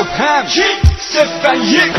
مبهم صفر یک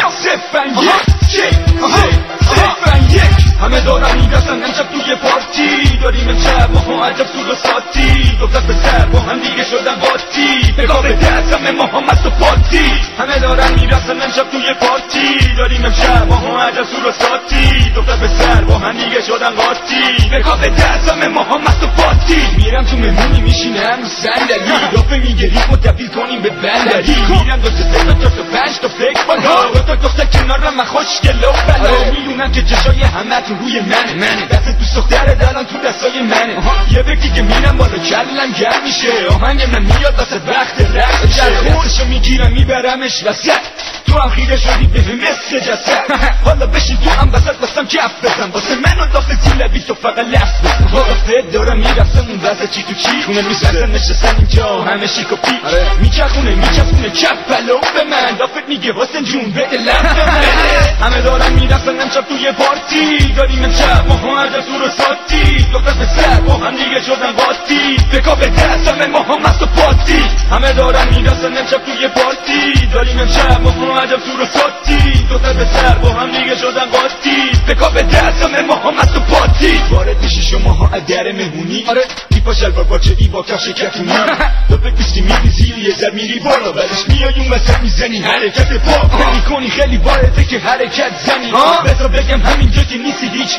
همه دارن میرسن امشب توی پارتی داریم امشب ماها عجب سور و ساتی دو دست به سر با هم دیگه شدن قاطی بگاه به دست همه ماها مست و پارتی همه دارن میرسن امشب توی پارتی داریم امشب ماها عجب سور و ساتی دو دست به سر با هم دیگه شدن قاطی بگاه به دست همه ماها مست و پارتی میرم تو مهمونی میشینم رو صندلی رافه میگه ریتمو تبدیل کنیم به بندری میرم دو سه تا چهار تا پنج تا فکر بالا دو تا دختر کنارم من خوشگل و بلا میدونم که چشای همتون روی منه دست دوست دختره الان تو دستای منه یه بگی که میرم بالا کلم گرم میشه آهنگ من میاد واسه وقت رقص دستشو میگیرم میبرمش وسط تو هم خیره شدی به مثل جسد حالا بشین تو هم وسط واسم کف بزن واسه من و دافتی لبی تو فقط لفظ بزن خلافت دارم میرفتم اون وزه چی تو چی خونه میسرزن نشستن اینجا همه شیک و پیک میچخونه کف بلو به من دافت میگه حسن جون بده لفظ من همه دارم میرفتن امشب توی پارتی داریم امشب ماها عجب سور و ساتی دو دست به سر با هم دیگه شدن قاطی بکا به دست همه ماها مست و پاتی همه دارن میرسن امشب توی پارتی داریم امشب ماها عجب سور و ساتی دو دست به سر با هم دیگه شدن قاطی بکا به دست همه ماها مست و پاتی وارد میشی شماها در مهمونی دیپا شلوار باچه ای با کفش کتونی تو بکشتی میری زیر یه زر میری بالا بعدش میای اون وسط میزنی حرکت پا میکنی خیلی وارده که حرکت زنی بذار بگم همینجا که نیستی هیچ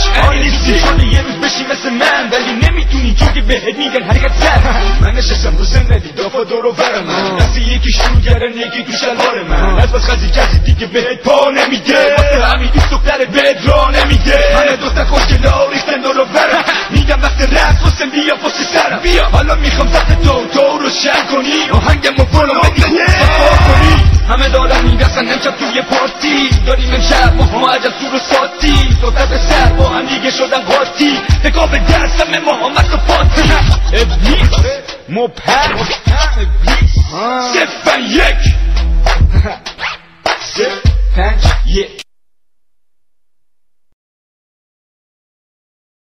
نیستی حالا یه روز بشی مثل من ولی نمیتونی چون که بهت میگن حرکت زن من نشستم رو زندگی دافا دورو برم من دستی یکی شروع کردن یکی تو شلوار من از بس خزی کسی دیگه بهت پا نمیده واسه همین دوست دختر بهت را نمیده همه دوست خوشگلا ریختن دورو برم میگم وقت رقص حسین بیا پشت سرم بیا حالا میخوام دست تو روشن کنی آهنگمو برو بگی خوب صفا کنی همه دارن میرسن امشب توی پارتی داریم امشب ماها عجب سور و ساتی دو دست به سر با هم دیگه شدن قاطی بگاه به دست همه ماها مست و پاتی ابلیس مبهم صفر یک